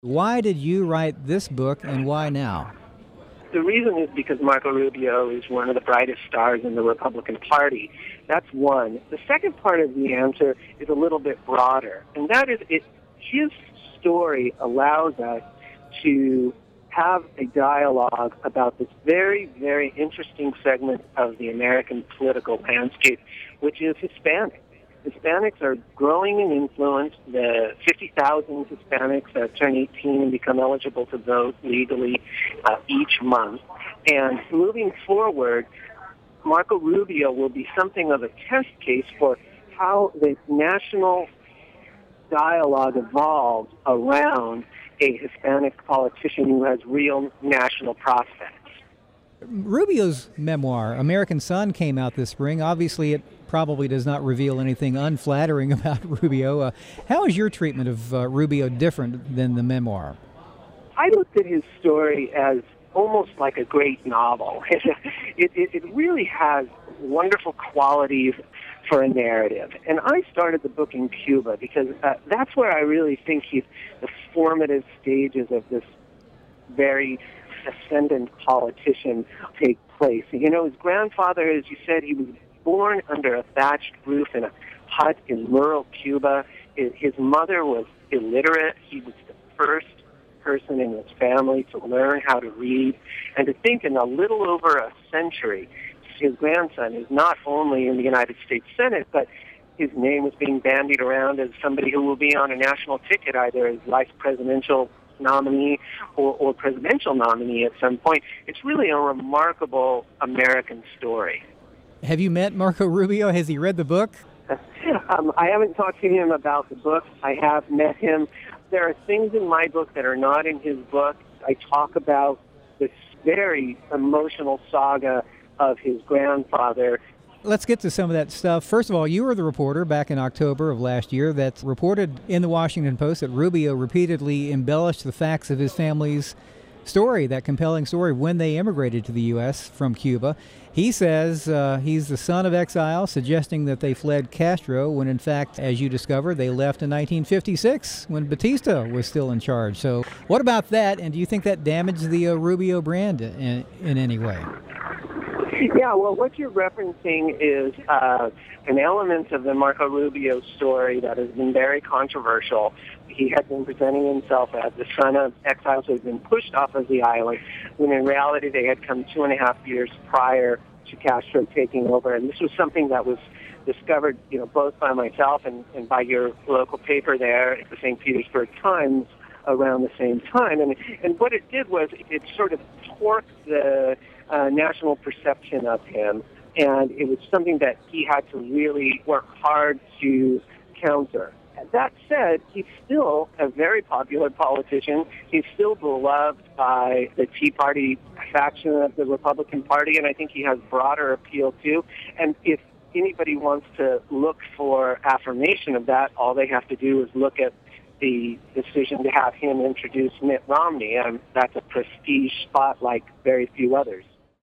Why did you write this book and why now? The reason is because Marco Rubio is one of the brightest stars in the Republican Party. That's one. The second part of the answer is a little bit broader, and that is his story allows us to have a dialogue about this very, very interesting segment of the American political landscape, which is Hispanics. Hispanics are growing in influence. The 50,000 Hispanics turn 18 and become eligible to vote legally each month. And moving forward, Marco Rubio will be something of a test case for how the national dialogue evolves around a Hispanic politician who has real national prospects. Rubio's memoir, American Son, came out this spring. Obviously, it probably does not reveal anything unflattering about Rubio. How is your treatment of Rubio different than the memoir? I looked at his story as almost like a great novel. It really has wonderful qualities for a narrative. And I started the book in Cuba because that's where I really think the formative stages of this very ascendant politician take place. You know, his grandfather, as you said, he was born under a thatched roof in a hut in rural Cuba. His mother was illiterate. He was the first person in his family to learn how to read. And to think in a little over a century, his grandson is not only in the United States Senate, but his name is being bandied around as somebody who will be on a national ticket, either as vice presidential nominee or presidential nominee at some point. It's really a remarkable American story. Have you met Marco Rubio? Has he read the book? I haven't talked to him about the book. I have met him. There are things in my book that are not in his book. I talk about this very emotional saga of his grandfather. Let's get to some of that stuff. First of all, you were the reporter back in October of last year that reported in the Washington Post that Rubio repeatedly embellished the facts of his family's story, that compelling story, when they immigrated to the U.S. from Cuba. He says he's the son of exile, suggesting that they fled Castro when, in fact, as you discovered, they left in 1956 when Batista was still in charge. So what about that, and do you think that damaged the Rubio brand in any way? Yeah, well, what you're referencing is an element of the Marco Rubio story that has been very controversial. He had been presenting himself as the son of exiles who had been pushed off of the island, when in reality they had come 2.5 years prior to Castro taking over. And this was something that was discovered, both by myself and by your local paper there at the St. Petersburg Times around the same time. And what it did was it sort of torqued the national perception of him, and it was something that he had to really work hard to counter. That said, he's still a very popular politician. He's still beloved by the Tea Party faction of the Republican Party, and I think he has broader appeal too. And if anybody wants to look for affirmation of that, all they have to do is look at the decision to have him introduce Mitt Romney, and that's a prestige spot like very few others.